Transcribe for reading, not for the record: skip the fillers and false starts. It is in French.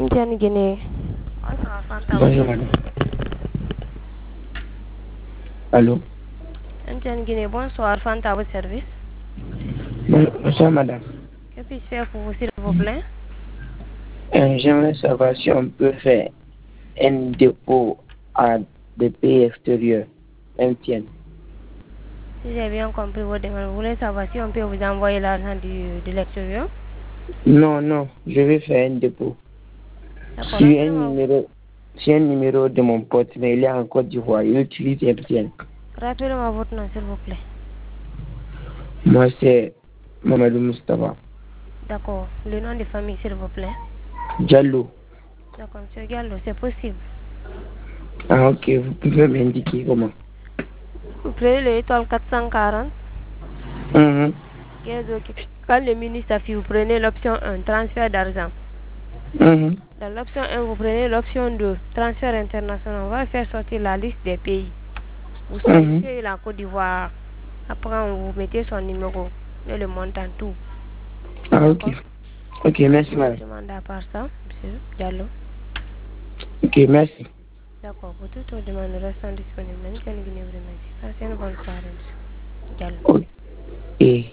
MTN Guinée. Bonsoir, Fanta. Bonjour, madame. Allô? MTN Guinée, bonsoir, Fanta, à votre service. Bonsoir, madame. Que puis-je faire pour vous, s'il vous plaît? J'aimerais savoir si on peut faire un dépôt à des pays extérieurs. MTN. Si j'ai bien compris votre demande, vous voulez savoir si on peut vous envoyer l'argent de l'extérieur? Non, je vais faire un dépôt. D'accord. C'est un numéro de mon pote, mais il est en Côte d'Ivoire. Il utilise MTN. Rappelez-moi votre nom, s'il vous plaît. Moi, c'est Mamadou Mustafa. D'accord. Le nom de famille, s'il vous plaît. Diallo. D'accord, monsieur Gallo, c'est possible. Ah, ok. Vous pouvez m'indiquer comment? Vous prenez l'étoile 440. Quand le ministre s'affiche, vous prenez l'option 1, transfert d'argent. Dans l'option 1, vous prenez l'option 2, transfert international. On va faire sortir la liste des pays. Vous choisissez la Côte d'Ivoire. Après, vous mettez son numéro et le montant, tout. Ah, ok. Ok, merci, madame. Je demande à part ça, monsieur Diallo. Ok, merci. D'accord, pour toutes vos demandes restant disponibles, même si vous remercie. Passez une bonne soirée, monsieur Diallo. Ok.